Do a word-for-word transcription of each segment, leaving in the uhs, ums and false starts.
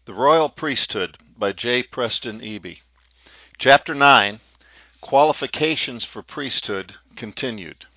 The Royal Priesthood by J. Preston Eby. Chapter nine, Qualifications for Priesthood continued.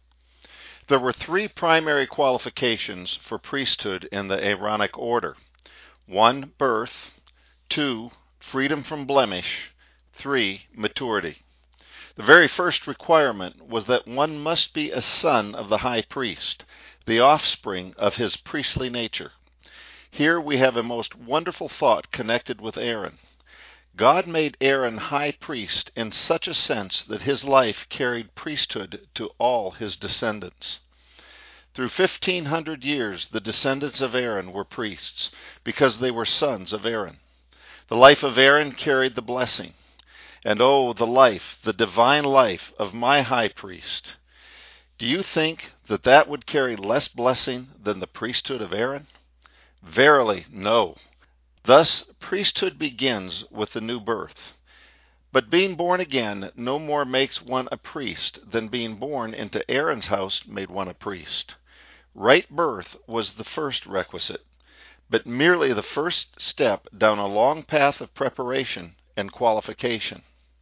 There were three primary qualifications for priesthood in the Aaronic order. One, birth. Two, freedom from blemish. Three, maturity. The very first requirement was that one must be a son of the high priest, the offspring of his priestly nature. Here we have a most wonderful thought connected with Aaron. God made Aaron high priest in such a sense that his life carried priesthood to all his descendants. Through fifteen hundred years, the descendants of Aaron were priests, because they were sons of Aaron. The life of Aaron carried the blessing. And oh, the life, the divine life of my high priest. Do you think that that would carry less blessing than the priesthood of Aaron? Verily, no. Thus, priesthood begins with the new birth. But being born again no more makes one a priest than being born into Aaron's house made one a priest. Right birth was the first requisite, but merely the first step down a long path of preparation and qualification.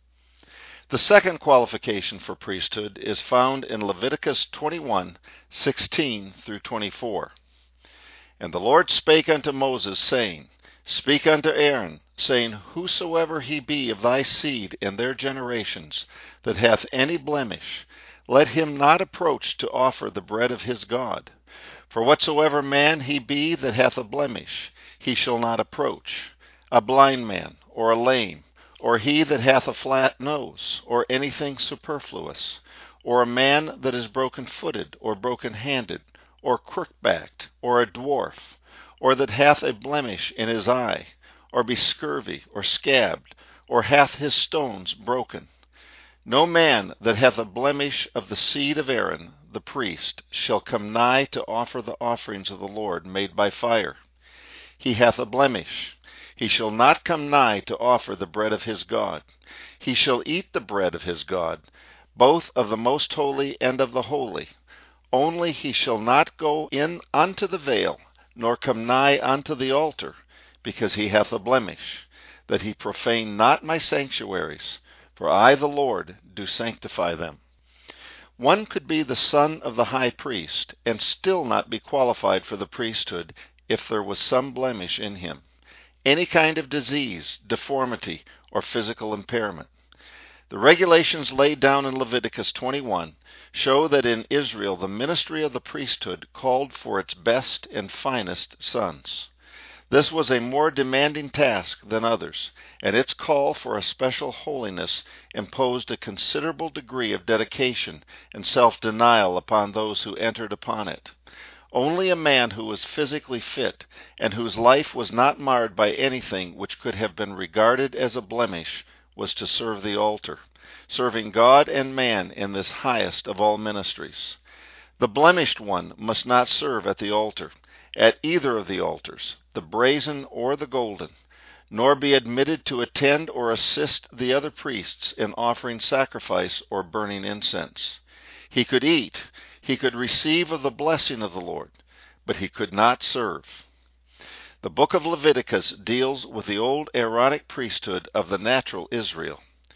The second qualification for priesthood is found in Leviticus twenty-one, sixteen through twenty-four. And the Lord spake unto Moses, saying, Speak unto Aaron, saying, Whosoever he be of thy seed in their generations, that hath any blemish, let him not approach to offer the bread of his God. For whatsoever man he be that hath a blemish, he shall not approach, a blind man, or a lame, or he that hath a flat nose, or anything superfluous, or a man that is broken-footed, or broken-handed, or crook-backed, or a dwarf, or that hath a blemish in his eye, or be scurvy, or scabbed, or hath his stones broken. No man that hath a blemish of the seed of Aaron, the priest, shall come nigh to offer the offerings of the Lord made by fire. He hath a blemish. He shall not come nigh to offer the bread of his God. He shall eat the bread of his God, both of the most holy and of the holy. Only he shall not go in unto the veil, nor come nigh unto the altar, because he hath a blemish, that he profane not my sanctuaries, for I the Lord do sanctify them. One could be the son of the high priest, and still not be qualified for the priesthood if there was some blemish in him, any kind of disease, deformity, or physical impairment. The regulations laid down in Leviticus twenty-one show that in Israel the ministry of the priesthood called for its best and finest sons. This was a more demanding task than others, and its call for a special holiness imposed a considerable degree of dedication and self-denial upon those who entered upon it. Only a man who was physically fit and whose life was not marred by anything which could have been regarded as a blemish was to serve the altar, serving God and man in this highest of all ministries. The blemished one must not serve at the altar, at either of the altars, the brazen or the golden, nor be admitted to attend or assist the other priests in offering sacrifice or burning incense. He could eat, he could receive of the blessing of the Lord, but he could not serve. The book of Leviticus deals with the old Aaronic priesthood of the natural Israel.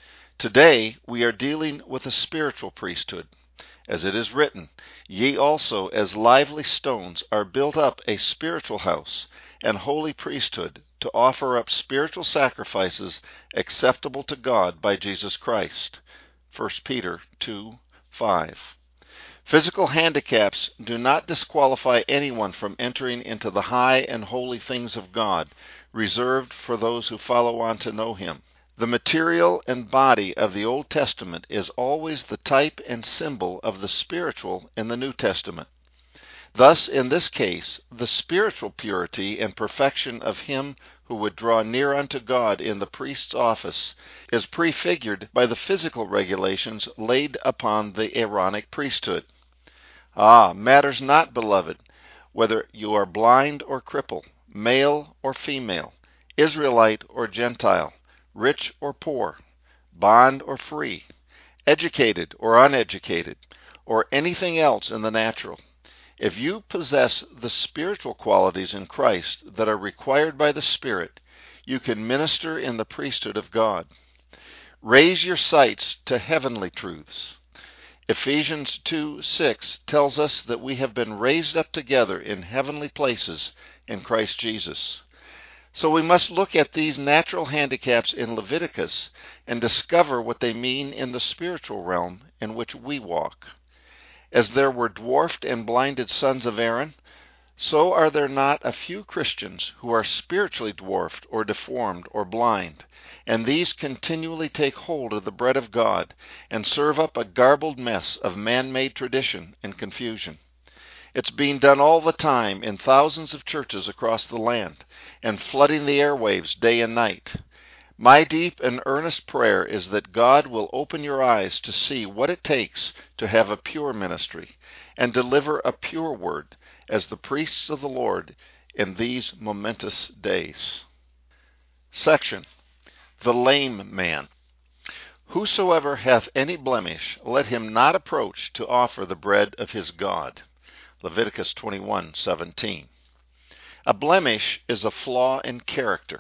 Today we are dealing with a spiritual priesthood. As it is written, Ye also as lively stones are built up a spiritual house and holy priesthood to offer up spiritual sacrifices acceptable to God by Jesus Christ. First Peter two, five. Physical handicaps do not disqualify anyone from entering into the high and holy things of God, reserved for those who follow on to know Him. The material and body of the Old Testament is always the type and symbol of the spiritual in the New Testament. Thus, in this case, the spiritual purity and perfection of him who would draw near unto God in the priest's office is prefigured by the physical regulations laid upon the Aaronic priesthood. Ah, matters not, beloved, whether you are blind or cripple, male or female, Israelite or Gentile, rich or poor, bond or free, educated or uneducated, or anything else in the natural. If you possess the spiritual qualities in Christ that are required by the Spirit, you can minister in the priesthood of God. Raise your sights to heavenly truths. Ephesians two six tells us that we have been raised up together in heavenly places in Christ Jesus. So we must look at these natural handicaps in Leviticus and discover what they mean in the spiritual realm in which we walk. As there were dwarfed and blinded sons of Aaron, so are there not a few Christians who are spiritually dwarfed or deformed or blind, and these continually take hold of the bread of God and serve up a garbled mess of man-made tradition and confusion. It's being done all the time in thousands of churches across the land and flooding the airwaves day and night. My deep and earnest prayer is that God will open your eyes to see what it takes to have a pure ministry and deliver a pure word as the priests of the Lord in these momentous days. Section: The lame man. Whosoever hath any blemish, let him not approach to offer the bread of his God. Leviticus twenty-one seventeen. A blemish is a flaw in character.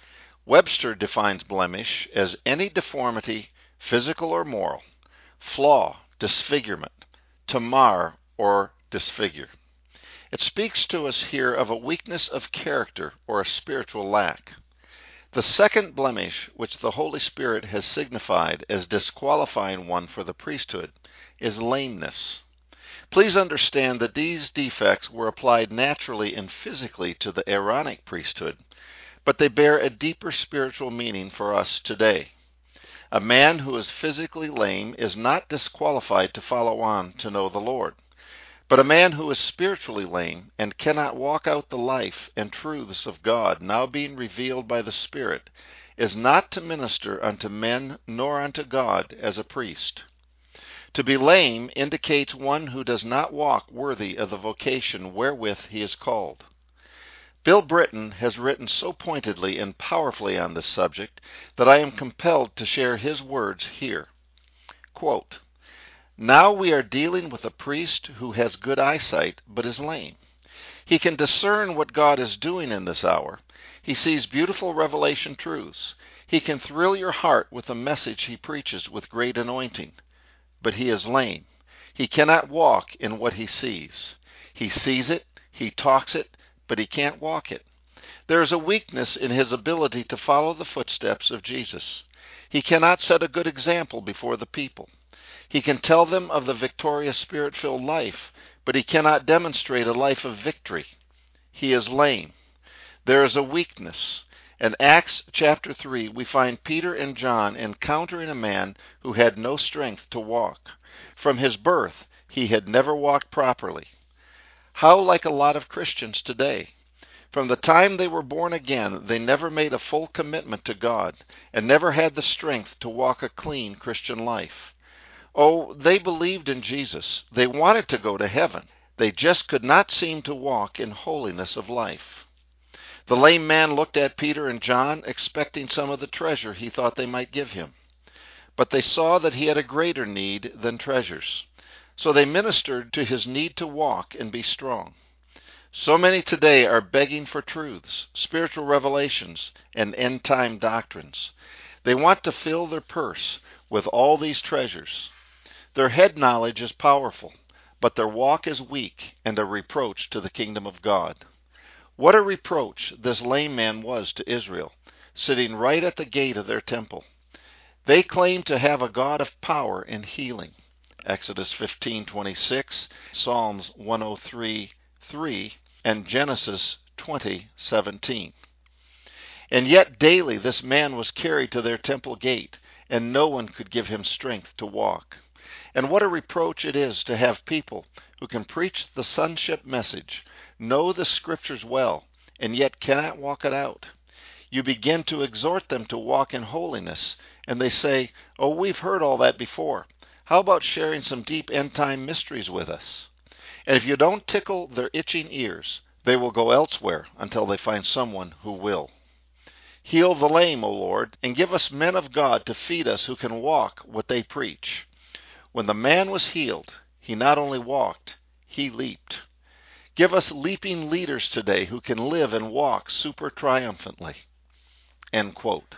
Webster defines blemish as any deformity, physical or moral, flaw, disfigurement, to mar or disfigure. It speaks to us here of a weakness of character or a spiritual lack. The second blemish, which the Holy Spirit has signified as disqualifying one for the priesthood, is lameness. Please understand that these defects were applied naturally and physically to the Aaronic priesthood, but they bear a deeper spiritual meaning for us today. A man who is physically lame is not disqualified to follow on to know the Lord. But a man who is spiritually lame and cannot walk out the life and truths of God now being revealed by the Spirit is not to minister unto men nor unto God as a priest. To be lame indicates one who does not walk worthy of the vocation wherewith he is called. Bill Britton has written so pointedly and powerfully on this subject that I am compelled to share his words here. Quote, "Now we are dealing with a priest who has good eyesight but is lame. He can discern what God is doing in this hour. He sees beautiful revelation truths. He can thrill your heart with the message he preaches with great anointing. But he is lame. He cannot walk in what he sees. He sees it, he talks it, but he can't walk it. There is a weakness in his ability to follow the footsteps of Jesus. He cannot set a good example before the people. He can tell them of the victorious Spirit-filled life, but he cannot demonstrate a life of victory. He is lame. There is a weakness. In Acts chapter three, we find Peter and John encountering a man who had no strength to walk. From his birth, he had never walked properly. How like a lot of Christians today. From the time they were born again, they never made a full commitment to God and never had the strength to walk a clean Christian life. Oh, they believed in Jesus. They wanted to go to heaven. They just could not seem to walk in holiness of life. The lame man looked at Peter and John, expecting some of the treasure he thought they might give him. But they saw that he had a greater need than treasures. So they ministered to his need to walk and be strong. So many today are begging for truths, spiritual revelations, and end-time doctrines. They want to fill their purse with all these treasures. Their head knowledge is powerful, but their walk is weak and a reproach to the kingdom of God. What a reproach this lame man was to Israel, sitting right at the gate of their temple. They claimed to have a God of power and healing. Exodus fifteen twenty-six, Psalms one oh three three, and Genesis twenty seventeen. And yet daily this man was carried to their temple gate, and no one could give him strength to walk. And what a reproach it is to have people who can preach the sonship message, know the Scriptures well, and yet cannot walk it out. You begin to exhort them to walk in holiness, and they say, "Oh, we've heard all that before. How about sharing some deep end-time mysteries with us?" And if you don't tickle their itching ears, they will go elsewhere until they find someone who will. Heal the lame, O Lord, and give us men of God to feed us who can walk what they preach. When the man was healed, he not only walked, he leaped. Give us leaping leaders today who can live and walk super triumphantly. End quote.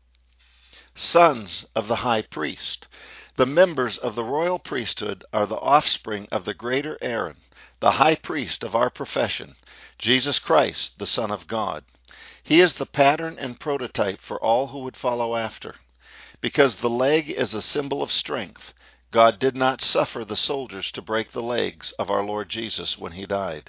Sons of the high priest. The members of the royal priesthood are the offspring of the greater Aaron, the high priest of our profession, Jesus Christ, the Son of God. He is the pattern and prototype for all who would follow after. Because the leg is a symbol of strength, God did not suffer the soldiers to break the legs of our Lord Jesus when he died.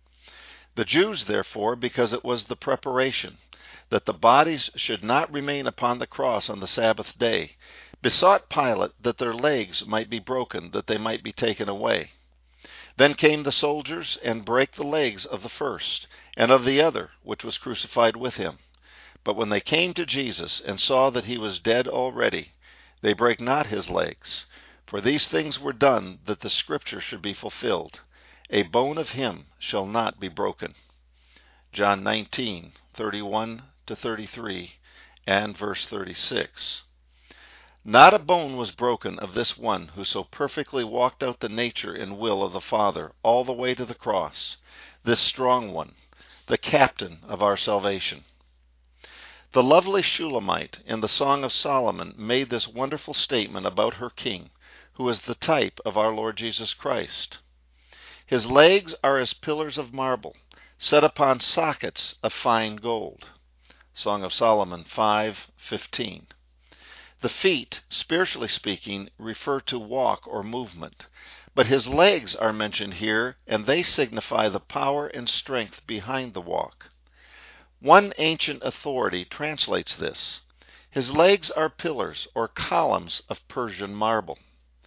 The Jews, therefore, because it was the preparation, that the bodies should not remain upon the cross on the Sabbath day, besought Pilate that their legs might be broken, that they might be taken away. Then came the soldiers, and brake the legs of the first, and of the other, which was crucified with him. But when they came to Jesus, and saw that he was dead already, they brake not his legs. For these things were done, that the Scripture should be fulfilled. A bone of him shall not be broken. John nineteen, thirty-one to thirty-three, and verse thirty-six. Not a bone was broken of this one who so perfectly walked out the nature and will of the Father all the way to the cross, this strong one, the captain of our salvation. The lovely Shulamite in the Song of Solomon made this wonderful statement about her king, who is the type of our Lord Jesus Christ. His legs are as pillars of marble, set upon sockets of fine gold. Song of Solomon five fifteen. The feet, spiritually speaking, refer to walk or movement, but his legs are mentioned here, and they signify the power and strength behind the walk. One ancient authority translates this. His legs are pillars or columns of Persian marble.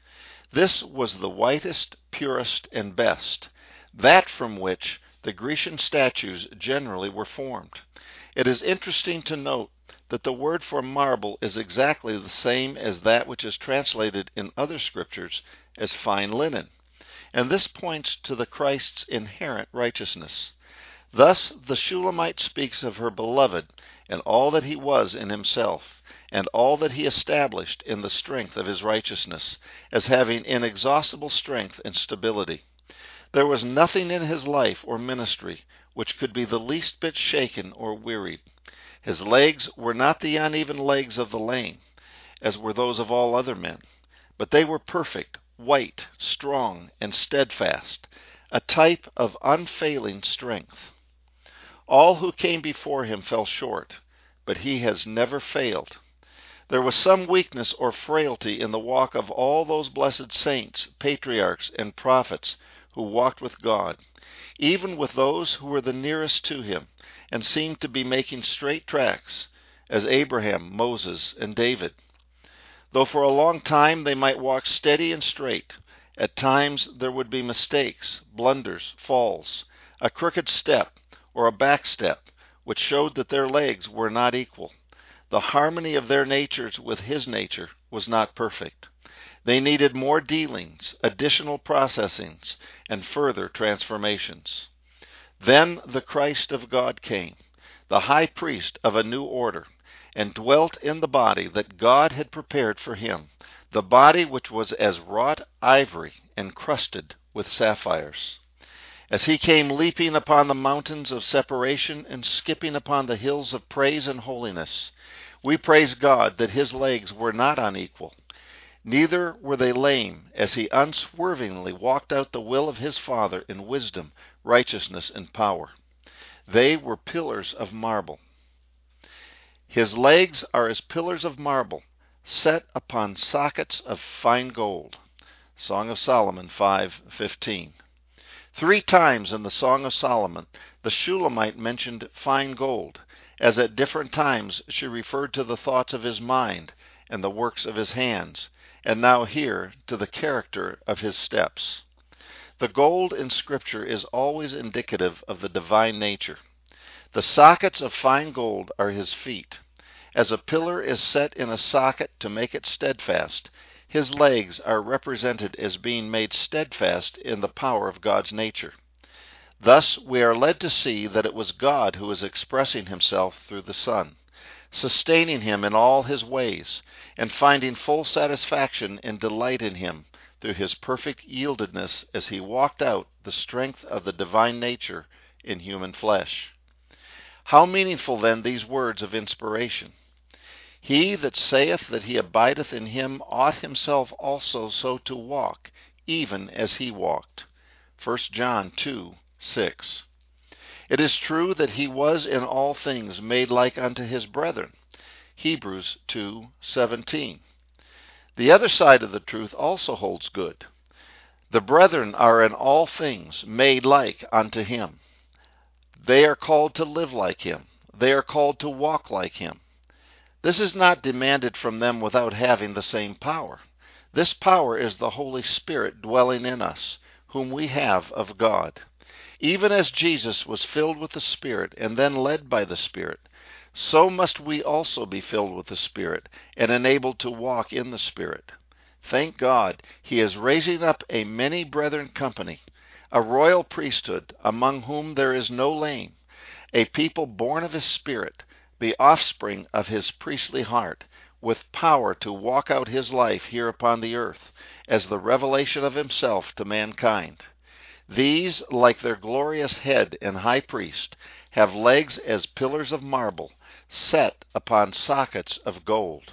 This was the whitest, purest, and best, that from which the Grecian statues generally were formed. It is interesting to note that the word for marble is exactly the same as that which is translated in other scriptures as fine linen, and this points to the Christ's inherent righteousness. Thus the Shulamite speaks of her beloved and all that he was in himself, and all that he established in the strength of his righteousness, as having inexhaustible strength and stability. There was nothing in his life or ministry which could be the least bit shaken or wearied. His legs were not the uneven legs of the lame, as were those of all other men, but they were perfect, white, strong, and steadfast, a type of unfailing strength. All who came before him fell short, but he has never failed. There was some weakness or frailty in the walk of all those blessed saints, patriarchs, and prophets who walked with God, even with those who were the nearest to him and seemed to be making straight tracks, as Abraham, Moses, and David. Though for a long time they might walk steady and straight, at times there would be mistakes, blunders, falls, a crooked step, or a back step, which showed that their legs were not equal. The harmony of their natures with his nature was not perfect. They needed more dealings, additional processings, and further transformations. Then the Christ of God came, the high priest of a new order, and dwelt in the body that God had prepared for him, the body which was as wrought ivory encrusted with sapphires. As he came leaping upon the mountains of separation and skipping upon the hills of praise and holiness, we praise God that his legs were not unequal. Neither were they lame, as he unswervingly walked out the will of his Father in wisdom, righteousness, and power. They were pillars of marble. His legs are as pillars of marble, set upon sockets of fine gold. Song of Solomon five fifteen. Three times in the Song of Solomon, the Shulamite mentioned fine gold, as at different times she referred to the thoughts of his mind and the works of his hands, and now here to the character of his steps. The gold in Scripture is always indicative of the divine nature. The sockets of fine gold are his feet. As a pillar is set in a socket to make it steadfast, his legs are represented as being made steadfast in the power of God's nature. Thus we are led to see that it was God who was expressing himself through the Son, sustaining him in all his ways, and finding full satisfaction and delight in him through his perfect yieldedness as he walked out the strength of the divine nature in human flesh. How meaningful then these words of inspiration. He that saith that he abideth in him ought himself also so to walk, even as he walked. First John two, six. It is true that he was in all things made like unto his brethren. Hebrews two, seventeen. The other side of the truth also holds good. The brethren are in all things made like unto him. They are called to live like him. They are called to walk like him. This is not demanded from them without having the same power. This power is the Holy Spirit dwelling in us, whom we have of God. Even as Jesus was filled with the Spirit and then led by the Spirit, so must we also be filled with the Spirit and enabled to walk in the Spirit. Thank God, he is raising up a many brethren company, a royal priesthood, among whom there is no blame, a people born of his Spirit, the offspring of his priestly heart, with power to walk out his life here upon the earth, as the revelation of himself to mankind. These, like their glorious head and high priest, have legs as pillars of marble, set upon sockets of gold.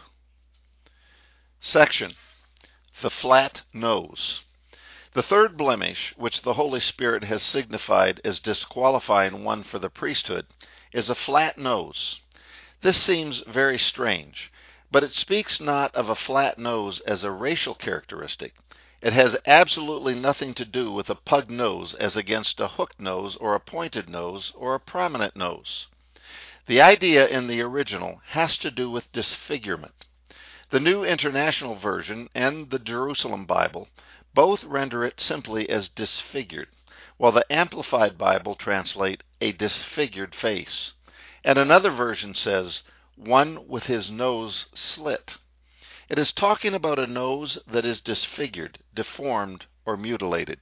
Section: The flat nose. The third blemish, which the Holy Spirit has signified as disqualifying one for the priesthood, is a flat nose. This seems very strange, but it speaks not of a flat nose as a racial characteristic. It has absolutely nothing to do with a pug nose as against a hooked nose or a pointed nose or a prominent nose. The idea in the original has to do with disfigurement. The New International Version and the Jerusalem Bible both render it simply as disfigured, while the Amplified Bible translate a disfigured face. And another version says, one with his nose slit. It is talking about a nose that is disfigured, deformed, or mutilated.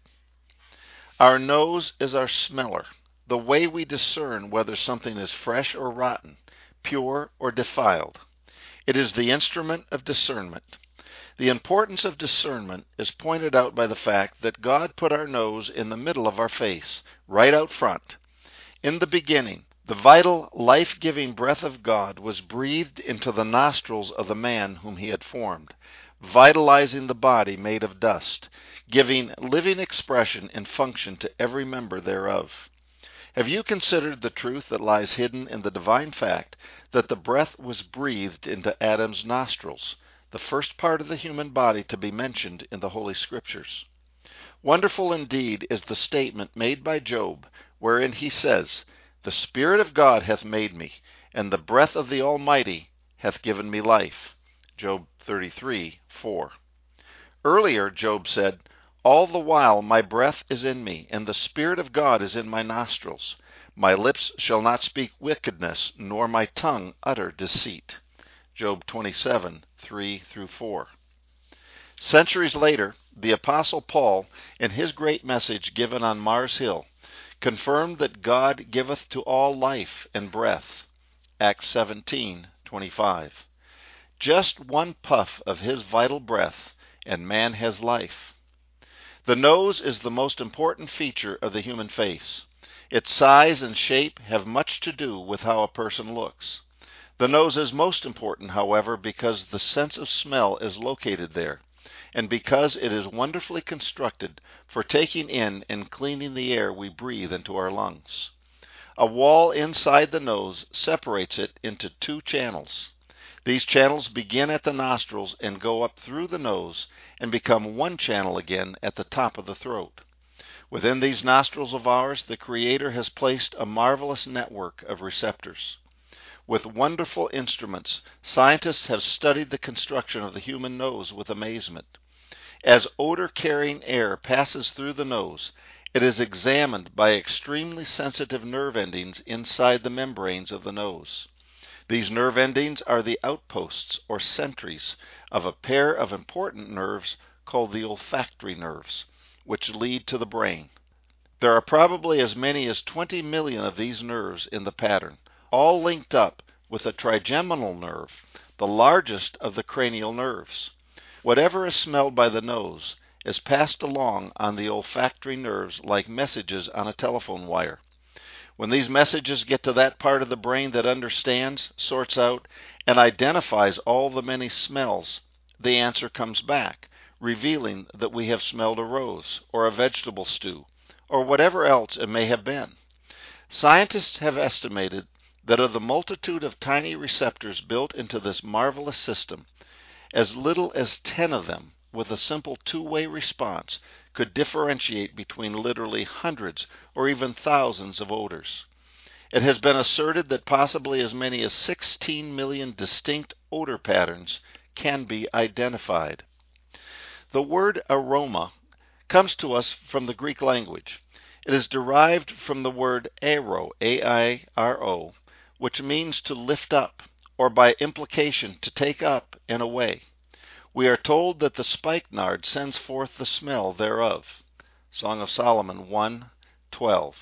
Our nose is our smeller, the way we discern whether something is fresh or rotten, pure or defiled. It is the instrument of discernment. The importance of discernment is pointed out by the fact that God put our nose in the middle of our face, right out front. In the beginning, the vital, life-giving breath of God was breathed into the nostrils of the man whom he had formed, vitalizing the body made of dust, giving living expression and function to every member thereof. Have you considered the truth that lies hidden in the divine fact that the breath was breathed into Adam's nostrils, the first part of the human body to be mentioned in the Holy Scriptures? Wonderful indeed is the statement made by Job, wherein he says, "The Spirit of God hath made me, and the breath of the Almighty hath given me life." Job thirty-three, four. Earlier, Job said, "All the while my breath is in me, and the Spirit of God is in my nostrils. My lips shall not speak wickedness, nor my tongue utter deceit." Job twenty-seven, three through four. Centuries later, the Apostle Paul, in his great message given on Mars Hill, confirmed that God giveth to all life and breath. Acts seventeen, twenty-five. Just one puff of his vital breath, and man has life. The nose is the most important feature of the human face. Its size and shape have much to do with how a person looks. The nose is most important, however, because the sense of smell is located there, and because it is wonderfully constructed for taking in and cleaning the air we breathe into our lungs. A wall inside the nose separates it into two channels. These channels begin at the nostrils and go up through the nose and become one channel again at the top of the throat. Within these nostrils of ours, the Creator has placed a marvelous network of receptors. With wonderful instruments, scientists have studied the construction of the human nose with amazement. As odor-carrying air passes through the nose, it is examined by extremely sensitive nerve endings inside the membranes of the nose. These nerve endings are the outposts or sentries of a pair of important nerves called the olfactory nerves, which lead to the brain. There are probably as many as twenty million of these nerves in the pattern, all linked up with the trigeminal nerve, the largest of the cranial nerves. Whatever is smelled by the nose is passed along on the olfactory nerves like messages on a telephone wire. When these messages get to that part of the brain that understands, sorts out, and identifies all the many smells, the answer comes back, revealing that we have smelled a rose, or a vegetable stew, or whatever else it may have been. Scientists have estimated that of the multitude of tiny receptors built into this marvelous system, as little as ten of them, with a simple two-way response, could differentiate between literally hundreds or even thousands of odors. It has been asserted that possibly as many as sixteen million distinct odor patterns can be identified. The word aroma comes to us from the Greek language. It is derived from the word airo, A I R O, which means to lift up, or by implication to take up and away. We are told that the spikenard sends forth the smell thereof. Song of Solomon one twelve.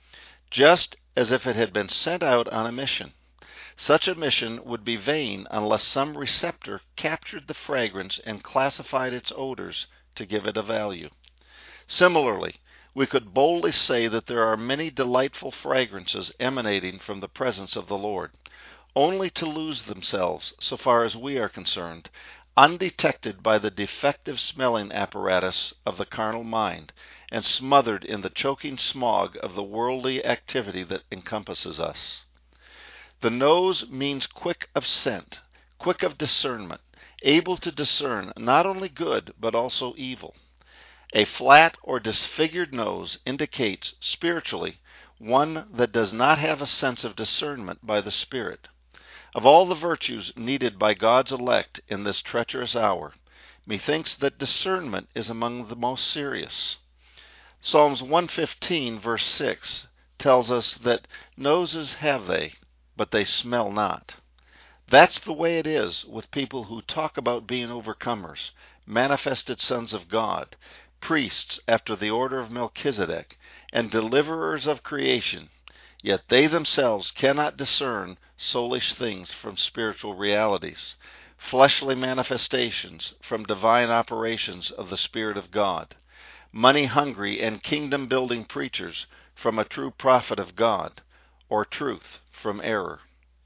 Just as if it had been sent out on a mission. Such a mission would be vain unless some receptor captured the fragrance and classified its odors to give it a value. Similarly, we could boldly say that there are many delightful fragrances emanating from the presence of the Lord, only to lose themselves, so far as we are concerned, undetected by the defective smelling apparatus of the carnal mind, and smothered in the choking smog of the worldly activity that encompasses us. The nose means quick of scent, quick of discernment, able to discern not only good but also evil. A flat or disfigured nose indicates, spiritually, one that does not have a sense of discernment by the Spirit. Of all the virtues needed by God's elect in this treacherous hour, methinks that discernment is among the most serious. Psalms one fifteen, verse six, tells us that noses have they, but they smell not. That's the way it is with people who talk about being overcomers, manifested sons of God, priests after the order of Melchizedek, and deliverers of creation, yet they themselves cannot discern soulish things from spiritual realities, fleshly manifestations from divine operations of the Spirit of God, money-hungry and kingdom-building preachers from a true prophet of God, or truth from error.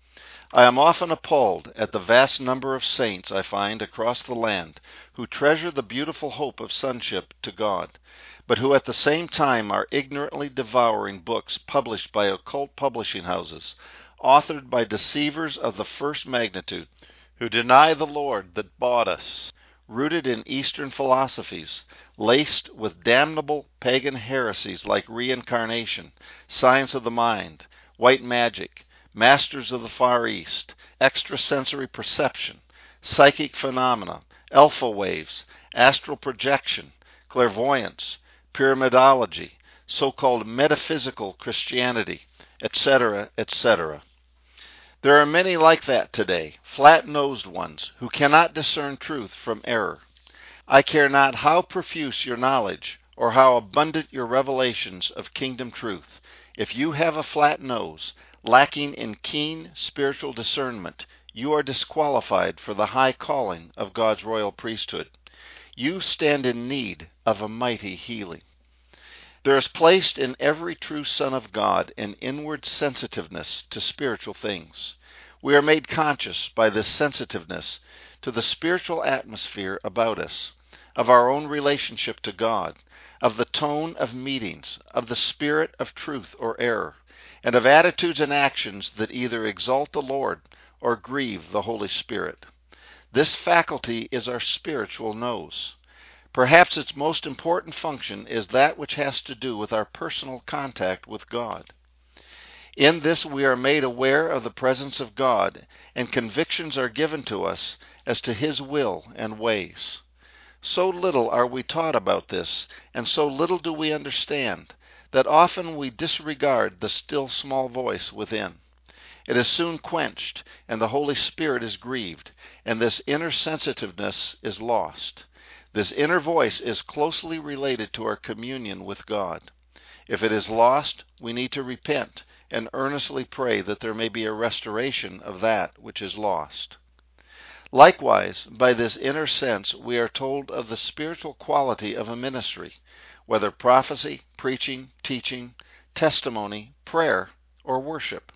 I am often appalled at the vast number of saints I find across the land who treasure the beautiful hope of sonship to God, but who at the same time are ignorantly devouring books published by occult publishing houses, authored by deceivers of the first magnitude, who deny the Lord that bought us, rooted in Eastern philosophies, laced with damnable pagan heresies like reincarnation, science of the mind, white magic, masters of the Far East, extrasensory perception, psychic phenomena, alpha waves, astral projection, clairvoyance, pyramidology, so-called metaphysical Christianity, et cetera, et cetera. There are many like that today, flat-nosed ones, who cannot discern truth from error. I care not how profuse your knowledge, or how abundant your revelations of kingdom truth. If you have a flat nose, lacking in keen spiritual discernment, you are disqualified for the high calling of God's royal priesthood. You stand in need of a mighty healing. There is placed in every true son of God an inward sensitiveness to spiritual things. We are made conscious by this sensitiveness to the spiritual atmosphere about us, of our own relationship to God, of the tone of meetings, of the spirit of truth or error, and of attitudes and actions that either exalt the Lord or grieve the Holy Spirit. This faculty is our spiritual nose. Perhaps its most important function is that which has to do with our personal contact with God. In this we are made aware of the presence of God, and convictions are given to us as to His will and ways. So little are we taught about this, and so little do we understand, that often we disregard the still small voice within. It is soon quenched, and the Holy Spirit is grieved, and this inner sensitiveness is lost. This inner voice is closely related to our communion with God. If it is lost, we need to repent and earnestly pray that there may be a restoration of that which is lost. Likewise, by this inner sense, we are told of the spiritual quality of a ministry, whether prophecy, preaching, teaching, testimony, prayer, or worship.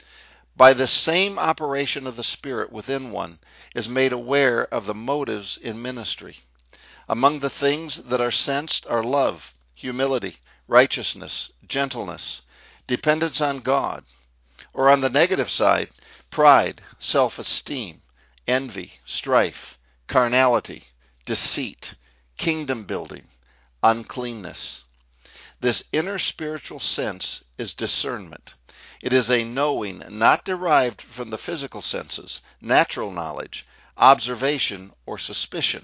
By this same operation of the Spirit within one is made aware of the motives in ministry. Among the things that are sensed are love, humility, righteousness, gentleness, dependence on God, or on the negative side, pride, self-esteem, envy, strife, carnality, deceit, kingdom building, uncleanness. This inner spiritual sense is discernment. It is a knowing not derived from the physical senses, natural knowledge, observation, or suspicion.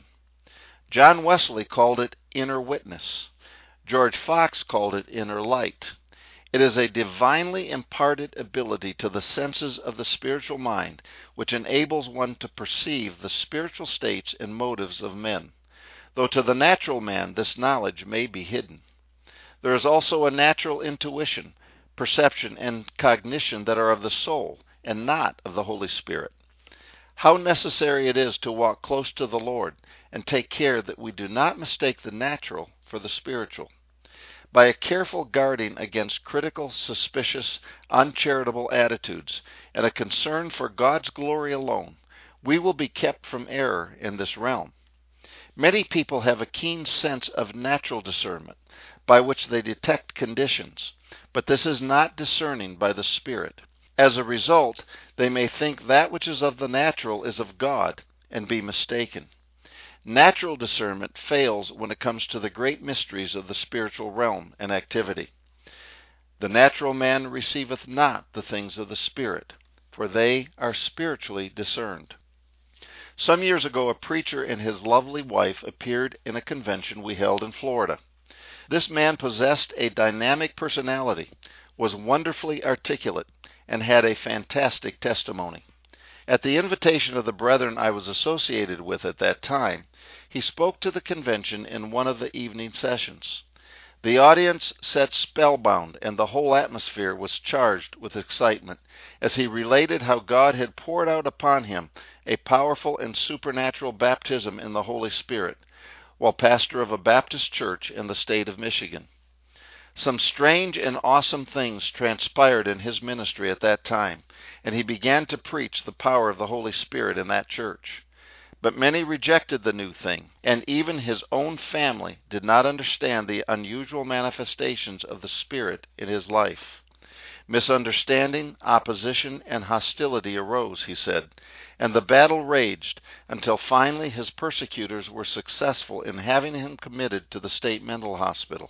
John Wesley called it inner witness. George Fox called it inner light. It is a divinely imparted ability to the senses of the spiritual mind which enables one to perceive the spiritual states and motives of men, though to the natural man this knowledge may be hidden. There is also a natural intuition, perception, and cognition that are of the soul and not of the Holy Spirit. How necessary it is to walk close to the Lord and take care that we do not mistake the natural for the spiritual. By a careful guarding against critical, suspicious, uncharitable attitudes and a concern for God's glory alone, we will be kept from error in this realm. Many people have a keen sense of natural discernment by which they detect conditions, but this is not discerning by the Spirit. As a result, they may think that which is of the natural is of God and be mistaken. Natural discernment fails when it comes to the great mysteries of the spiritual realm and activity. The natural man receiveth not the things of the Spirit, for they are spiritually discerned. Some years ago, a preacher and his lovely wife appeared in a convention we held in Florida. This man possessed a dynamic personality, was wonderfully articulate, and had a fantastic testimony. At the invitation of the brethren I was associated with at that time, he spoke to the convention in one of the evening sessions. The audience sat spellbound, and the whole atmosphere was charged with excitement as he related how God had poured out upon him a powerful and supernatural baptism in the Holy Spirit, while pastor of a Baptist church in the state of Michigan. Some strange and awesome things transpired in his ministry at that time, and he began to preach the power of the Holy Spirit in that church. But many rejected the new thing, and even his own family did not understand the unusual manifestations of the Spirit in his life. Misunderstanding, opposition, and hostility arose, he said, and the battle raged until finally his persecutors were successful in having him committed to the state mental hospital.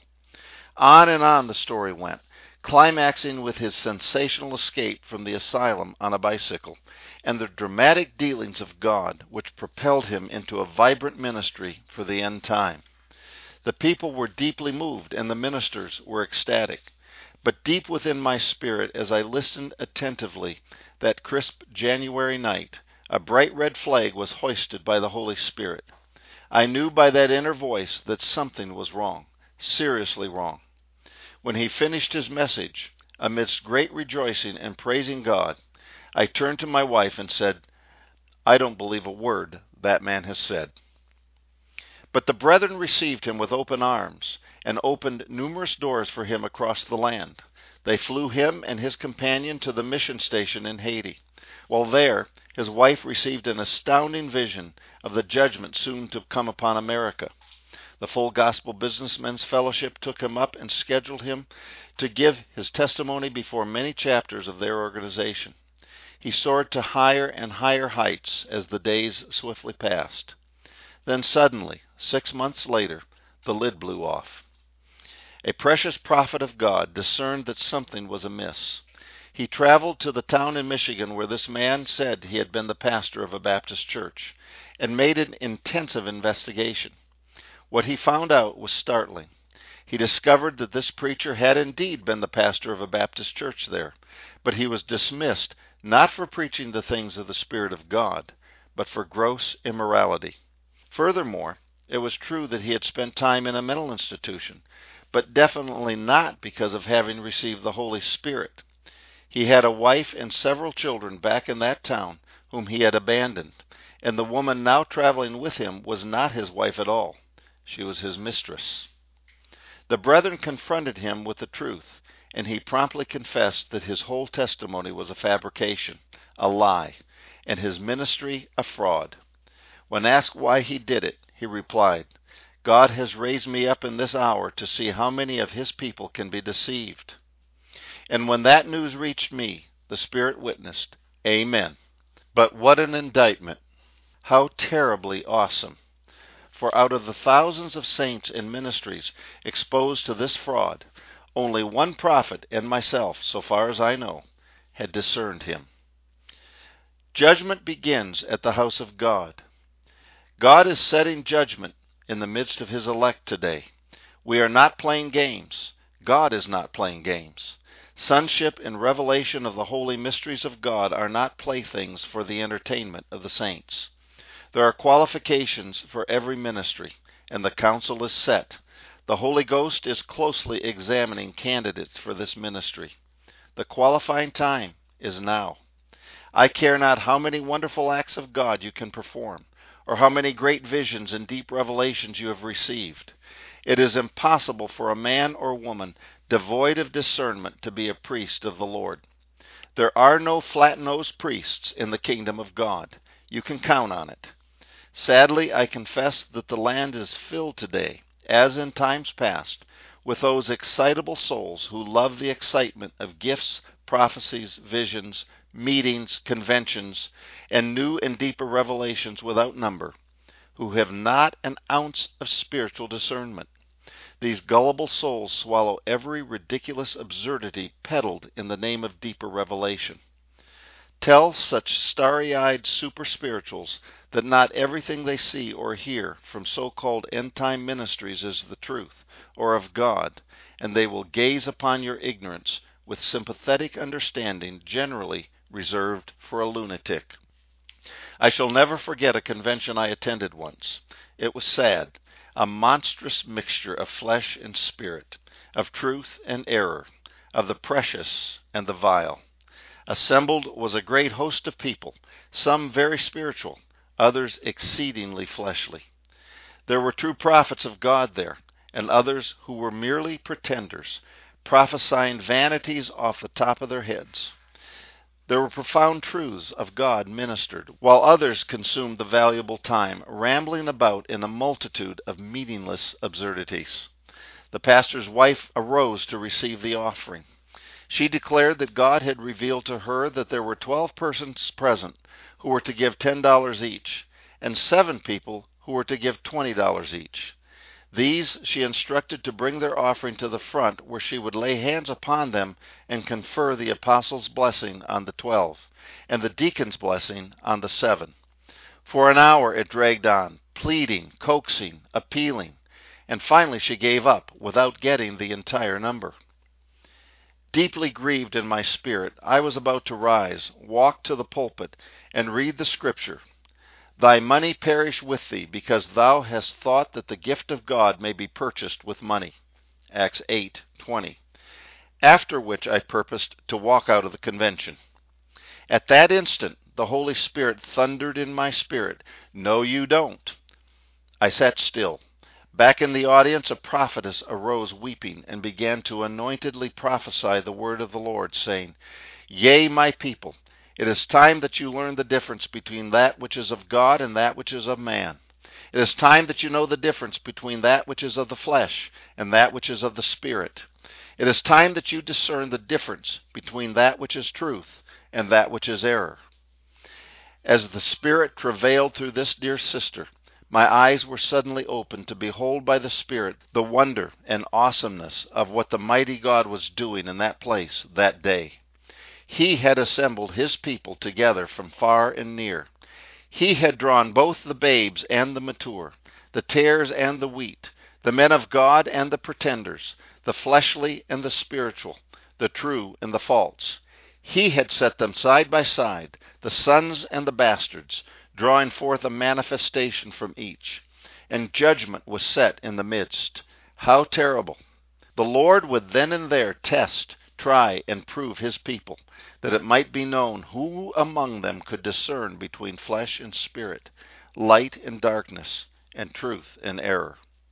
On and on the story went, climaxing with his sensational escape from the asylum on a bicycle, and the dramatic dealings of God which propelled him into a vibrant ministry for the end time. The people were deeply moved, and the ministers were ecstatic. But deep within my spirit, as I listened attentively, that crisp January night, a bright red flag was hoisted by the Holy Spirit. I knew by that inner voice that something was wrong, seriously wrong. When he finished his message, amidst great rejoicing and praising God, I turned to my wife and said, "I don't believe a word that man has said." But the brethren received him with open arms, and opened numerous doors for him across the land. They flew him and his companion to the mission station in Haiti. While there, his wife received an astounding vision of the judgment soon to come upon America. The Full Gospel Businessmen's Fellowship took him up and scheduled him to give his testimony before many chapters of their organization. He soared to higher and higher heights as the days swiftly passed. Then suddenly, six months later, the lid blew off. A precious prophet of God discerned that something was amiss. He traveled to the town in Michigan where this man said he had been the pastor of a Baptist church, and made an intensive investigation. What he found out was startling. He discovered that this preacher had indeed been the pastor of a Baptist church there, but he was dismissed not for preaching the things of the Spirit of God, but for gross immorality. Furthermore, it was true that he had spent time in a mental institution, but definitely not because of having received the Holy Spirit. He had a wife and several children back in that town whom he had abandoned, and the woman now traveling with him was not his wife at all. She was his mistress. The brethren confronted him with the truth, and he promptly confessed that his whole testimony was a fabrication, a lie, and his ministry a fraud. When asked why he did it, he replied, "God has raised me up in this hour to see how many of his people can be deceived." And when that news reached me, the Spirit witnessed, "Amen." But what an indictment! How terribly awesome! For out of the thousands of saints and ministries exposed to this fraud, only one prophet and myself, so far as I know, had discerned him. Judgment begins at the house of God. God is setting judgment in the midst of his elect today. We are not playing games. God is not playing games. Sonship and revelation of the holy mysteries of God are not playthings for the entertainment of the saints. There are qualifications for every ministry, and the counsel is set. The Holy Ghost is closely examining candidates for this ministry. The qualifying time is now. I care not how many wonderful acts of God you can perform, or how many great visions and deep revelations you have received. It is impossible for a man or woman devoid of discernment to be a priest of the Lord. There are no flat-nosed priests in the kingdom of God. You can count on it. Sadly, I confess that the land is filled today, as in times past, with those excitable souls who love the excitement of gifts, prophecies, visions, meetings, conventions, and new and deeper revelations without number, who have not an ounce of spiritual discernment. These gullible souls swallow every ridiculous absurdity peddled in the name of deeper revelation. Tell such starry-eyed super-spirituals that not everything they see or hear from so-called end-time ministries is the truth, or of God, and they will gaze upon your ignorance with sympathetic understanding generally reserved for a lunatic. I shall never forget a convention I attended once. It was sad, a monstrous mixture of flesh and spirit, of truth and error, of the precious and the vile. Assembled was a great host of people, some very spiritual, others exceedingly fleshly. There were true prophets of God there, and others who were merely pretenders, prophesying vanities off the top of their heads. There were profound truths of God ministered, while others consumed the valuable time rambling about in a multitude of meaningless absurdities. The pastor's wife arose to receive the offering. She declared that God had revealed to her that there were twelve persons present who were to give ten dollars each, and seven people who were to give twenty dollars each. These she instructed to bring their offering to the front, where she would lay hands upon them and confer the apostles' blessing on the twelve, and the deacon's blessing on the seven. For an hour it dragged on, pleading, coaxing, appealing, and finally she gave up without getting the entire number. Deeply grieved in my spirit, I was about to rise, walk to the pulpit, and read the scripture, "Thy money perish with thee, because thou hast thought that the gift of God may be purchased with money." Acts eight twenty. After which I purposed to walk out of the convention. At that instant, the Holy Spirit thundered in my spirit, "No, you don't." I sat still. Back in the audience, a prophetess arose weeping and began to anointedly prophesy the word of the Lord, saying, "Yea, my people, it is time that you learn the difference between that which is of God and that which is of man. It is time that you know the difference between that which is of the flesh and that which is of the Spirit. It is time that you discern the difference between that which is truth and that which is error." As the Spirit travailed through this dear sister, my eyes were suddenly opened to behold by the Spirit the wonder and awesomeness of what the mighty God was doing in that place that day. He had assembled his people together from far and near. He had drawn both the babes and the mature, the tares and the wheat, the men of God and the pretenders, the fleshly and the spiritual, the true and the false. He had set them side by side, the sons and the bastards, drawing forth a manifestation from each. And judgment was set in the midst. How terrible! The Lord would then and there test, try, and prove his people, that it might be known who among them could discern between flesh and spirit, light and darkness, and truth and error.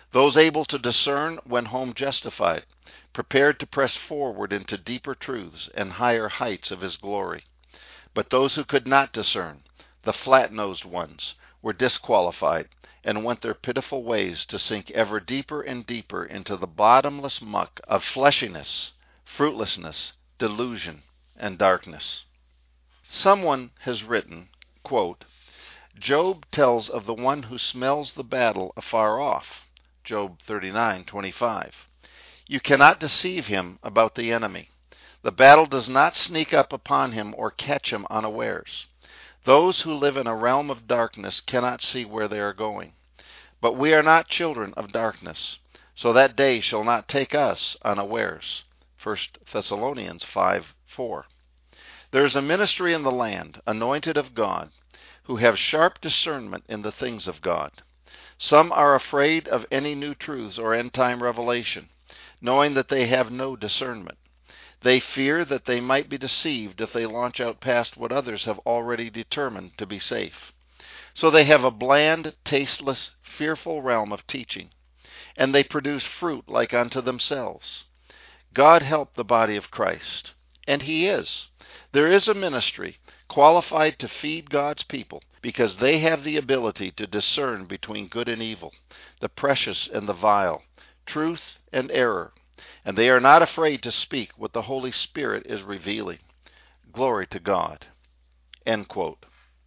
Those able to discern went home justified, prepared to press forward into deeper truths and higher heights of his glory. But those who could not discern, the flat-nosed ones, were disqualified and went their pitiful ways to sink ever deeper and deeper into the bottomless muck of fleshiness, fruitlessness, delusion, and darkness. Someone has written, quote, Job tells of the one who smells the battle afar off. Job thirty-nine twenty-five. You cannot deceive him about the enemy. The battle does not sneak up upon him or catch him unawares. Those who live in a realm of darkness cannot see where they are going. But we are not children of darkness, so that day shall not take us unawares. First Thessalonians five four. There is a ministry in the land, anointed of God, who have sharp discernment in the things of God. Some are afraid of any new truths or end-time revelation, knowing that they have no discernment. They fear that they might be deceived if they launch out past what others have already determined to be safe. So they have a bland, tasteless, fearful realm of teaching, and they produce fruit like unto themselves. God help the body of Christ, and He is. There is a ministry qualified to feed God's people because they have the ability to discern between good and evil, the precious and the vile, truth and error, and they are not afraid to speak what the Holy Spirit is revealing. Glory to God. End quote.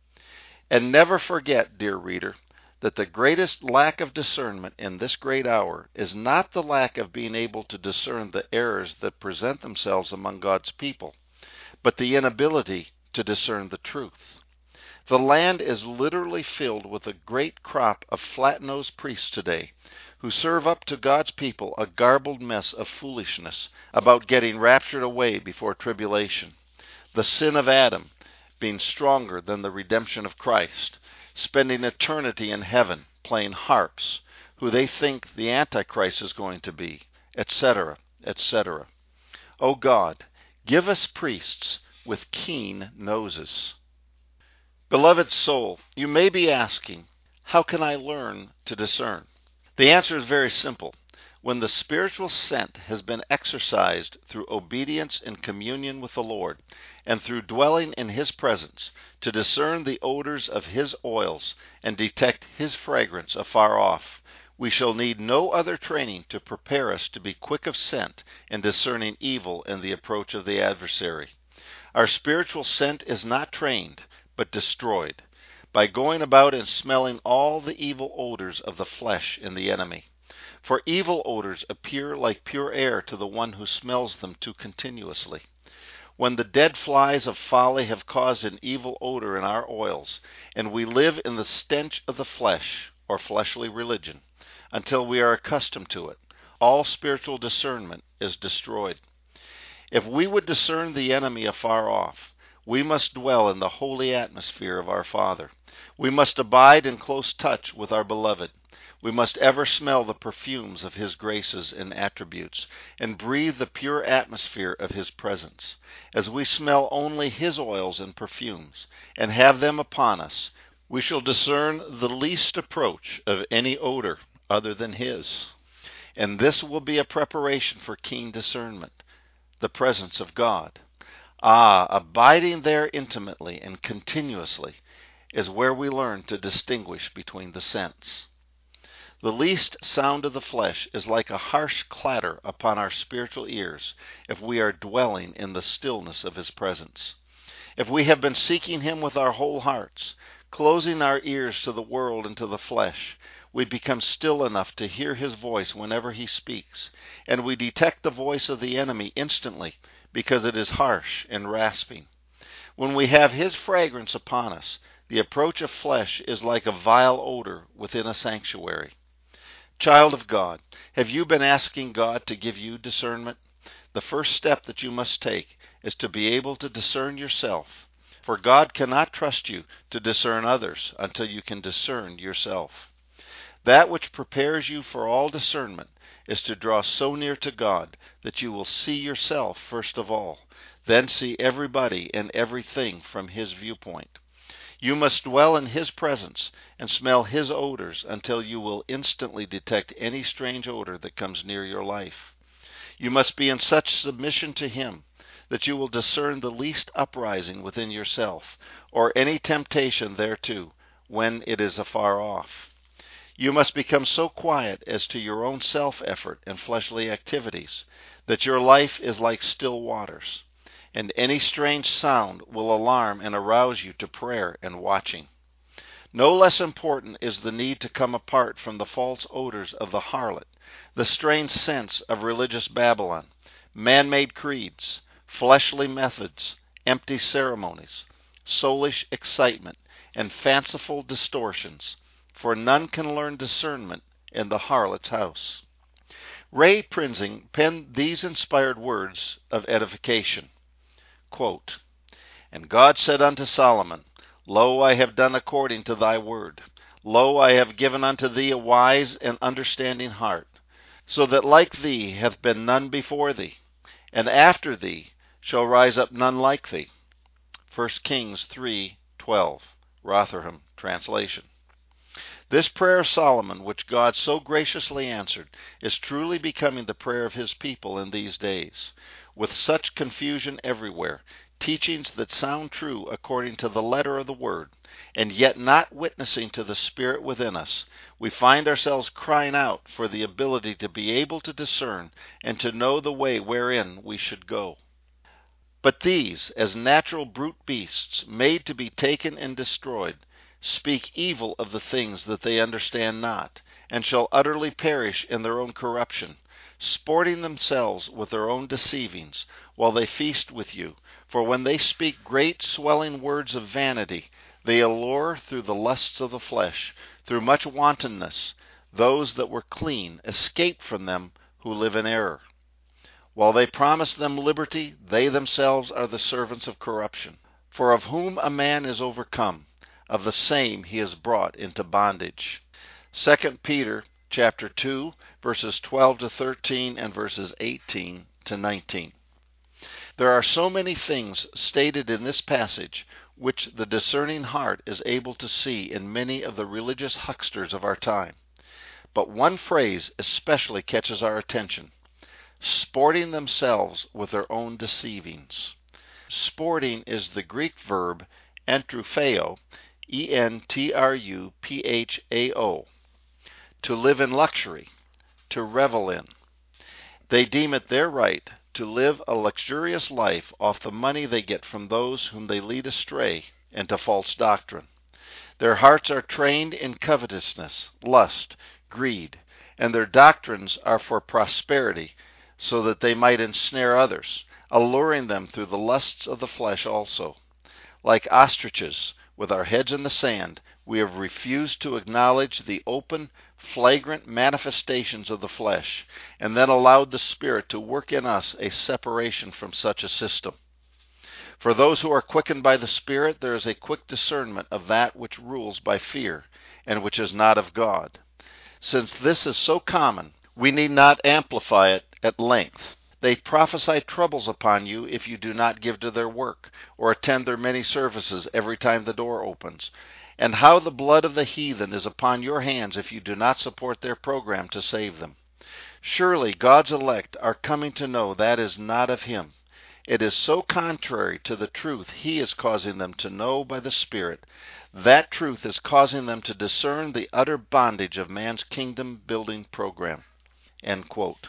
And never forget, dear reader, that the greatest lack of discernment in this great hour is not the lack of being able to discern the errors that present themselves among God's people, but the inability to discern the truth. The land is literally filled with a great crop of flat-nosed priests today who serve up to God's people a garbled mess of foolishness about getting raptured away before tribulation, the sin of Adam being stronger than the redemption of Christ, spending eternity in heaven playing harps, who they think the Antichrist is going to be, et cetera, et cetera. O God, give us priests with keen noses. Beloved soul, you may be asking, how can I learn to discern? The answer is very simple. When the spiritual scent has been exercised through obedience and communion with the Lord, and through dwelling in His presence, to discern the odors of His oils and detect His fragrance afar off, we shall need no other training to prepare us to be quick of scent in discerning evil and the approach of the adversary. Our spiritual scent is not trained, but destroyed, by going about and smelling all the evil odors of the flesh and the enemy. For evil odors appear like pure air to the one who smells them too continuously. When the dead flies of folly have caused an evil odor in our oils, and we live in the stench of the flesh, or fleshly religion, until we are accustomed to it, all spiritual discernment is destroyed. If we would discern the enemy afar off, we must dwell in the holy atmosphere of our Father. We must abide in close touch with our Beloved. We must ever smell the perfumes of His graces and attributes, and breathe the pure atmosphere of His presence. As we smell only His oils and perfumes, and have them upon us, we shall discern the least approach of any odor other than His. And this will be a preparation for keen discernment, the presence of God. Ah, abiding there intimately and continuously is where we learn to distinguish between the scents. The least sound of the flesh is like a harsh clatter upon our spiritual ears if we are dwelling in the stillness of His presence. If we have been seeking Him with our whole hearts, closing our ears to the world and to the flesh, we become still enough to hear His voice whenever He speaks, and we detect the voice of the enemy instantly because it is harsh and rasping. When we have His fragrance upon us, the approach of flesh is like a vile odor within a sanctuary. Child of God, have you been asking God to give you discernment? The first step that you must take is to be able to discern yourself, for God cannot trust you to discern others until you can discern yourself. That which prepares you for all discernment is to draw so near to God that you will see yourself first of all, then see everybody and everything from His viewpoint. You must dwell in his presence and smell his odors until you will instantly detect any strange odor that comes near your life. You must be in such submission to him that you will discern the least uprising within yourself, or any temptation thereto, when it is afar off. You must become so quiet as to your own self-effort and fleshly activities that your life is like still waters, and any strange sound will alarm and arouse you to prayer and watching. No less important is the need to come apart from the false odors of the harlot, the strange scents of religious Babylon, man-made creeds, fleshly methods, empty ceremonies, soulish excitement, and fanciful distortions, for none can learn discernment in the harlot's house. Ray Prinzing penned these inspired words of edification. Quote, "And God said unto Solomon, Lo, I have done according to thy word. Lo, I have given unto thee a wise and understanding heart, so that like thee hath been none before thee, and after thee shall rise up none like thee." First Kings three twelve, Rotherham translation. This prayer of Solomon, which God so graciously answered, is truly becoming the prayer of his people in these days. With such confusion everywhere, teachings that sound true according to the letter of the word, and yet not witnessing to the Spirit within us, we find ourselves crying out for the ability to be able to discern and to know the way wherein we should go. But these, as natural brute beasts, made to be taken and destroyed, speak evil of the things that they understand not, and shall utterly perish in their own corruption, sporting themselves with their own deceivings, while they feast with you. For when they speak great swelling words of vanity, they allure through the lusts of the flesh, through much wantonness, those that were clean escape from them who live in error. While they promise them liberty, they themselves are the servants of corruption. For of whom a man is overcome, of the same he is brought into bondage. Second Peter chapter two, verses twelve to thirteen and verses eighteen to nineteen. There are so many things stated in this passage which the discerning heart is able to see in many of the religious hucksters of our time. But one phrase especially catches our attention: sporting themselves with their own deceivings. Sporting is the Greek verb entropheo, E N T R U P H A O, to live in luxury, to revel in. They deem it their right to live a luxurious life off the money they get from those whom they lead astray into false doctrine. Their hearts are trained in covetousness, lust, greed, and their doctrines are for prosperity, so that they might ensnare others, alluring them through the lusts of the flesh also. Like ostriches, with our heads in the sand, we have refused to acknowledge the open, flagrant manifestations of the flesh, and then allowed the Spirit to work in us a separation from such a system. For those who are quickened by the Spirit, there is a quick discernment of that which rules by fear, and which is not of God. Since this is so common, we need not amplify it at length. They prophesy troubles upon you if you do not give to their work, or attend their many services every time the door opens, and how the blood of the heathen is upon your hands if you do not support their program to save them. Surely God's elect are coming to know that is not of Him. It is so contrary to the truth He is causing them to know by the Spirit. That truth is causing them to discern the utter bondage of man's kingdom-building program." End quote.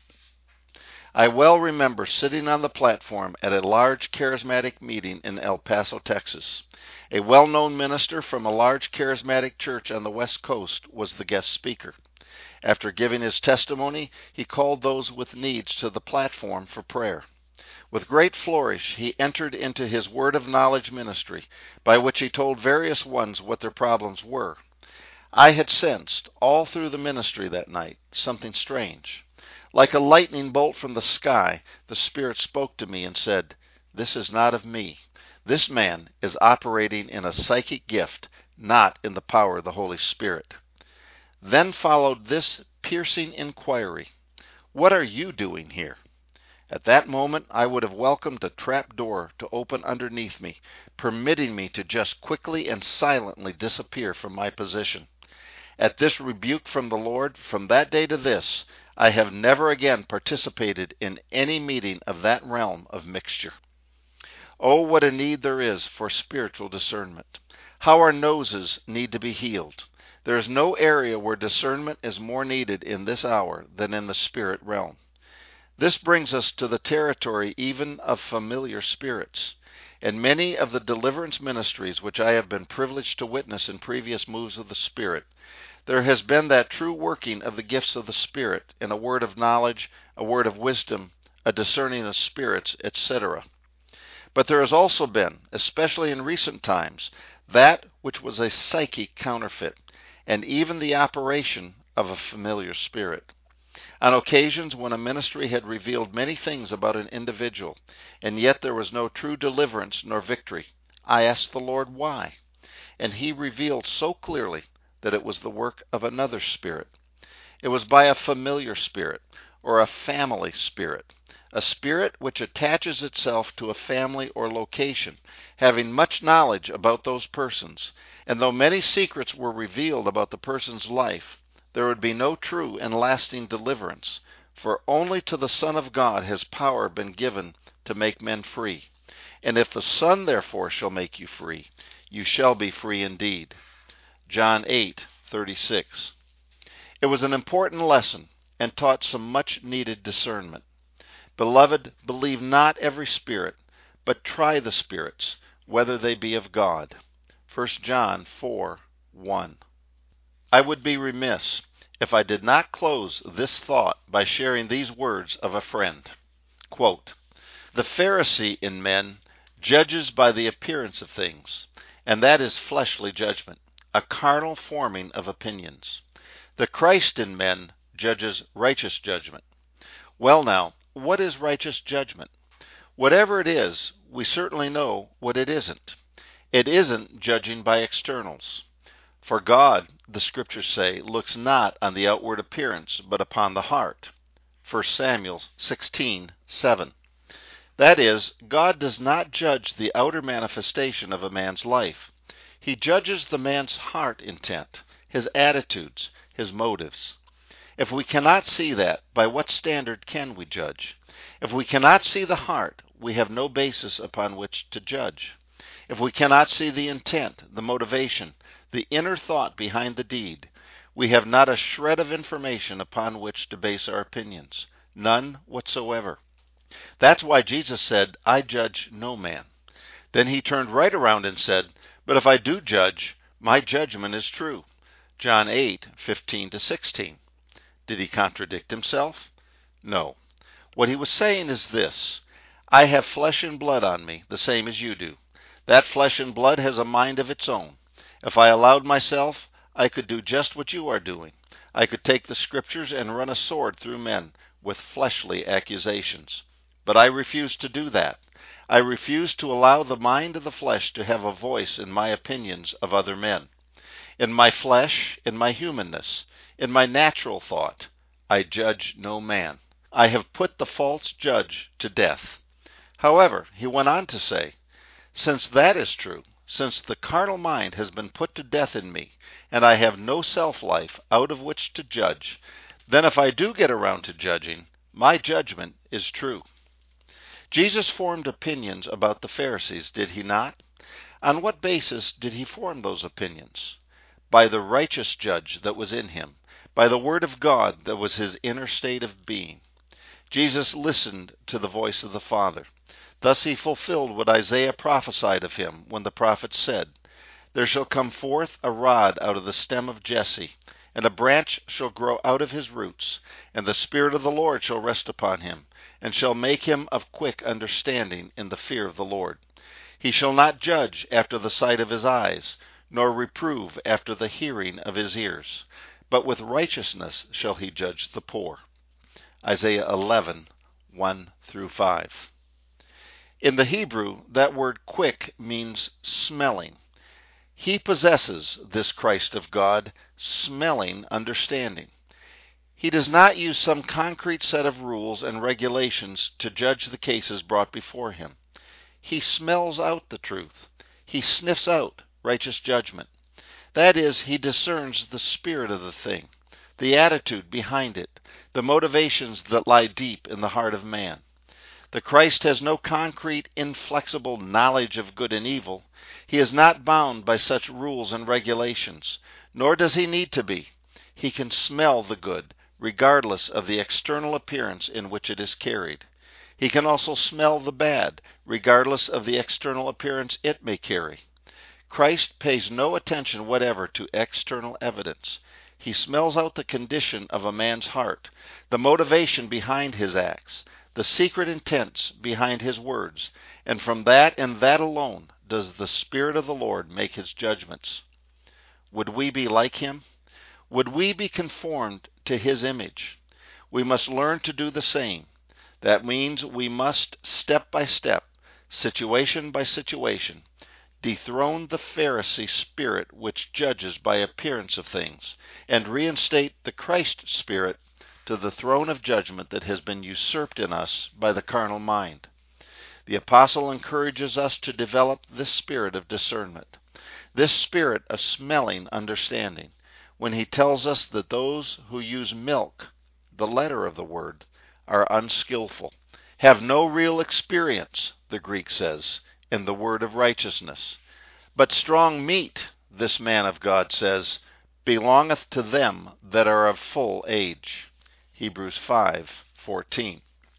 I well remember sitting on the platform at a large charismatic meeting in El Paso, Texas. A well-known minister from a large charismatic church on the West Coast was the guest speaker. After giving his testimony, he called those with needs to the platform for prayer. With great flourish, he entered into his word of knowledge ministry, by which he told various ones what their problems were. I had sensed, all through the ministry that night, something strange. Like a lightning bolt from the sky, the Spirit spoke to me and said, "This is not of me. This man is operating in a psychic gift, not in the power of the Holy Spirit." Then followed this piercing inquiry: "What are you doing here?" At that moment, I would have welcomed a trap door to open underneath me, permitting me to just quickly and silently disappear from my position. At this rebuke from the Lord, from that day to this, I have never again participated in any meeting of that realm of mixture. Oh, what a need there is for spiritual discernment. How our noses need to be healed. There is no area where discernment is more needed in this hour than in the spirit realm. This brings us to the territory even of familiar spirits. In many of the deliverance ministries which I have been privileged to witness in previous moves of the Spirit, there has been that true working of the gifts of the Spirit in a word of knowledge, a word of wisdom, a discerning of spirits, et cetera. But there has also been, especially in recent times, that which was a psychic counterfeit, and even the operation of a familiar spirit. On occasions when a ministry had revealed many things about an individual, and yet there was no true deliverance nor victory, I asked the Lord why, and He revealed so clearly that it was the work of another spirit. It was by a familiar spirit, or a family spirit, a spirit which attaches itself to a family or location, having much knowledge about those persons, and though many secrets were revealed about the person's life, there would be no true and lasting deliverance, for only to the Son of God has power been given to make men free. And if the Son therefore shall make you free, you shall be free indeed. John eight thirty-six. It was an important lesson, and taught some much needed discernment. Beloved, believe not every spirit, but try the spirits, whether they be of God. First John four one. I would be remiss if I did not close this thought by sharing these words of a friend. Quote, "The Pharisee in men judges by the appearance of things, and that is fleshly judgment, a carnal forming of opinions. The Christ in men judges righteous judgment." Well now, what is righteous judgment? Whatever it is, we certainly know what it isn't. It isn't judging by externals. For God, the Scriptures say, looks not on the outward appearance, but upon the heart. First Samuel sixteen seven. That is, God does not judge the outer manifestation of a man's life. He judges the man's heart intent, his attitudes, his motives. If we cannot see that, by what standard can we judge? If we cannot see the heart, we have no basis upon which to judge. If we cannot see the intent, the motivation, the inner thought behind the deed, we have not a shred of information upon which to base our opinions. None whatsoever. That's why Jesus said, "I judge no man." Then he turned right around and said, "But if I do judge, my judgment is true." John eight fifteen to sixteen. Did he contradict himself? No. What he was saying is this: I have flesh and blood on me, the same as you do. That flesh and blood has a mind of its own. If I allowed myself, I could do just what you are doing. I could take the Scriptures and run a sword through men with fleshly accusations. But I refuse to do that. I refuse to allow the mind of the flesh to have a voice in my opinions of other men. In my flesh, in my humanness, in my natural thought, I judge no man. I have put the false judge to death. However, he went on to say, since that is true, since the carnal mind has been put to death in me, and I have no self-life out of which to judge, then if I do get around to judging, my judgment is true. Jesus formed opinions about the Pharisees, did he not? On what basis did he form those opinions? By the righteous judge that was in him, by the word of God that was his inner state of being. Jesus listened to the voice of the Father. Thus he fulfilled what Isaiah prophesied of him when the prophet said, "There shall come forth a rod out of the stem of Jesse, and a branch shall grow out of his roots, and the Spirit of the Lord shall rest upon him, and shall make him of quick understanding in the fear of the Lord. He shall not judge after the sight of his eyes, nor reprove after the hearing of his ears, but with righteousness shall he judge the poor." Isaiah eleven one through five. In the Hebrew, that word quick means smelling. He possesses, this Christ of God, smelling understanding. He does not use some concrete set of rules and regulations to judge the cases brought before him. He smells out the truth. He sniffs out righteous judgment. That is, he discerns the spirit of the thing, the attitude behind it, the motivations that lie deep in the heart of man. The Christ has no concrete, inflexible knowledge of good and evil. He is not bound by such rules and regulations, nor does he need to be. He can smell the good, regardless of the external appearance in which it is carried. He can also smell the bad, regardless of the external appearance it may carry. Christ pays no attention whatever to external evidence. He smells out the condition of a man's heart, the motivation behind his acts, the secret intents behind his words, and from that and that alone does the Spirit of the Lord make his judgments. Would we be like him? Would we be conformed to his image? We must learn to do the same. That means we must, step by step, situation by situation, dethrone the Pharisee spirit which judges by appearance of things, and reinstate the Christ spirit to the throne of judgment that has been usurped in us by the carnal mind. The apostle encourages us to develop this spirit of discernment, this spirit of smelling understanding, when he tells us that those who use milk, the letter of the word, are unskillful, have no real experience, the Greek says, in the word of righteousness. But strong meat, this man of God says, belongeth to them that are of full age. Hebrews five fourteen.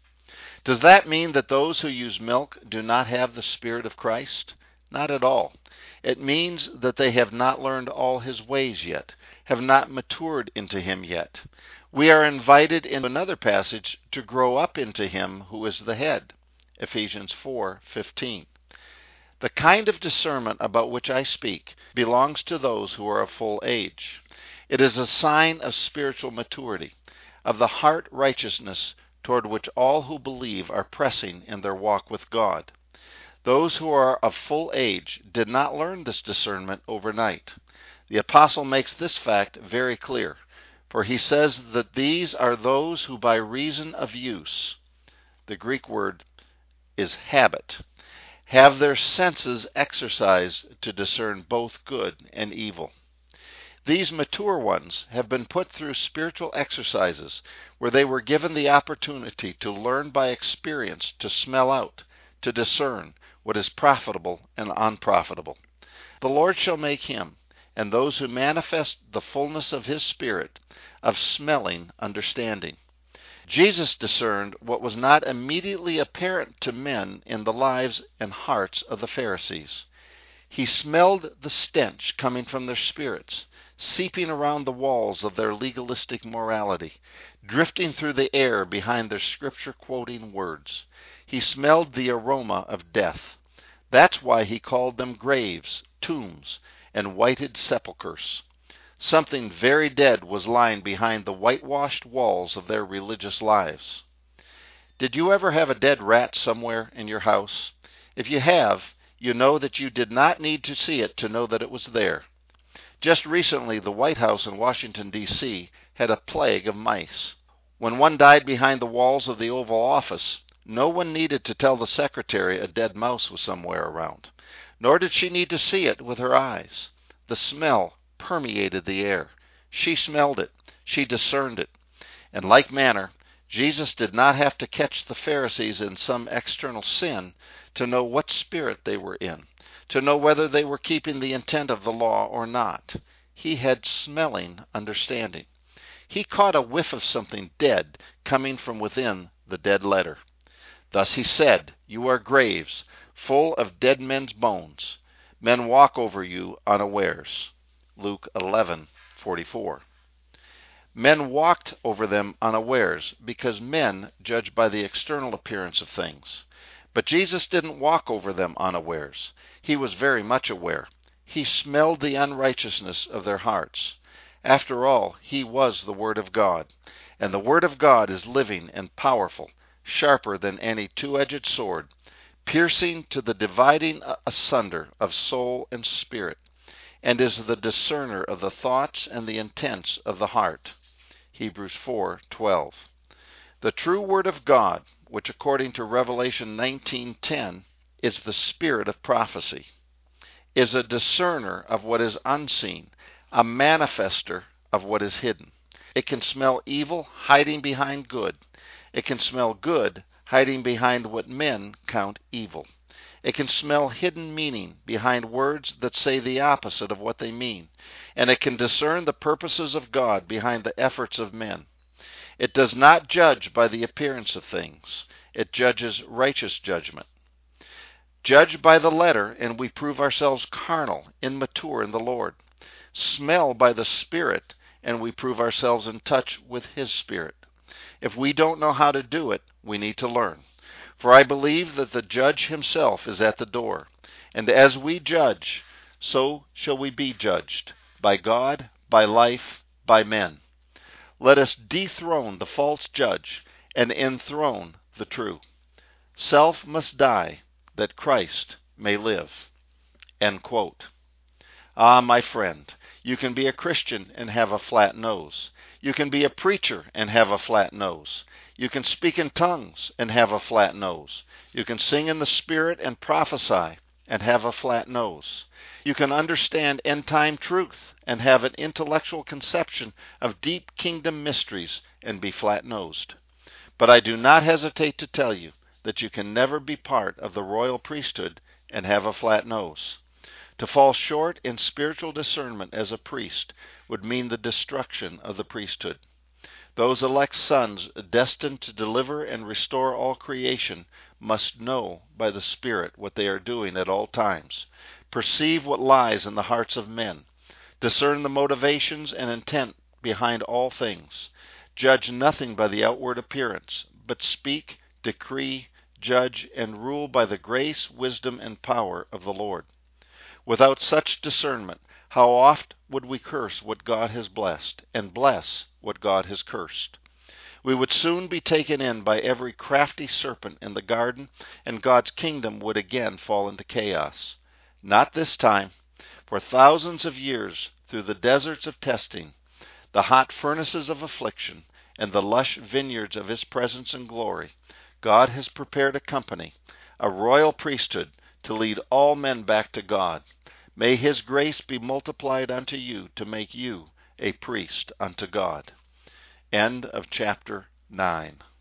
Does that mean that those who use milk do not have the Spirit of Christ? Not at all. It means that they have not learned all his ways yet, have not matured into him yet. We are invited in another passage to grow up into him who is the head. Ephesians four fifteen. The kind of discernment about which I speak belongs to those who are of full age. It is a sign of spiritual maturity, of the heart righteousness toward which all who believe are pressing in their walk with God. Those who are of full age did not learn this discernment overnight. The apostle makes this fact very clear, for he says that these are those who by reason of use, the Greek word is habit, have their senses exercised to discern both good and evil. These mature ones have been put through spiritual exercises where they were given the opportunity to learn by experience to smell out, to discern what is profitable and unprofitable. The Lord shall make him, and those who manifest the fullness of his Spirit, of smelling understanding. Jesus discerned what was not immediately apparent to men in the lives and hearts of the Pharisees. He smelled the stench coming from their spirits, seeping around the walls of their legalistic morality, drifting through the air behind their scripture-quoting words. He smelled the aroma of death. That's why he called them graves, tombs, and whited sepulchres. Something very dead was lying behind the whitewashed walls of their religious lives. Did you ever have a dead rat somewhere in your house? If you have, you know that you did not need to see it to know that it was there. Just recently, the White House in Washington, D C had a plague of mice. When one died behind the walls of the Oval Office, no one needed to tell the secretary a dead mouse was somewhere around, nor did she need to see it with her eyes. The smell permeated the air. She smelled it. She discerned it. In like manner, Jesus did not have to catch the Pharisees in some external sin to know what spirit they were in, to know whether they were keeping the intent of the law or not. He had smelling understanding. He caught a whiff of something dead coming from within the dead letter. Thus he said, "You are graves, full of dead men's bones. Men walk over you unawares." Luke eleven forty-four. Men walked over them unawares because men judge by the external appearance of things. But Jesus didn't walk over them unawares. He was very much aware. He smelled the unrighteousness of their hearts. After all, he was the Word of God, and the Word of God is living and powerful, sharper than any two-edged sword, piercing to the dividing asunder of soul and spirit, and is the discerner of the thoughts and the intents of the heart. Hebrews four twelve. The true word of God, which according to Revelation nineteen ten is the spirit of prophecy, is a discerner of what is unseen, a manifester of what is hidden. It can smell evil hiding behind good. It can smell good hiding behind what men count evil. It can smell hidden meaning behind words that say the opposite of what they mean. And it can discern the purposes of God behind the efforts of men. It does not judge by the appearance of things. It judges righteous judgment. Judge by the letter, and we prove ourselves carnal, immature in the Lord. Smell by the Spirit, and we prove ourselves in touch with His Spirit. If we don't know how to do it, we need to learn. For I believe that the judge himself is at the door. And as we judge, so shall we be judged, by God, by life, by men. Let us dethrone the false judge and enthrone the true. Self must die, that Christ may live. End quote. Ah, my friend, you can be a Christian and have a flat nose. You can be a preacher and have a flat nose. You can speak in tongues and have a flat nose. You can sing in the Spirit and prophesy and have a flat nose. You can understand end-time truth and have an intellectual conception of deep kingdom mysteries and be flat-nosed. But I do not hesitate to tell you that you can never be part of the royal priesthood and have a flat nose. To fall short in spiritual discernment as a priest would mean the destruction of the priesthood. Those elect sons destined to deliver and restore all creation must know by the Spirit what they are doing at all times, perceive what lies in the hearts of men, discern the motivations and intent behind all things, judge nothing by the outward appearance, but speak, decree, judge, and rule by the grace, wisdom, and power of the Lord. Without such discernment, how oft would we curse what God has blessed, and bless what God has cursed? We would soon be taken in by every crafty serpent in the garden, and God's kingdom would again fall into chaos. Not this time. For thousands of years, through the deserts of testing, the hot furnaces of affliction, and the lush vineyards of His presence and glory, God has prepared a company, a royal priesthood, to lead all men back to God. May His grace be multiplied unto you to make you a priest unto God. End of chapter nine.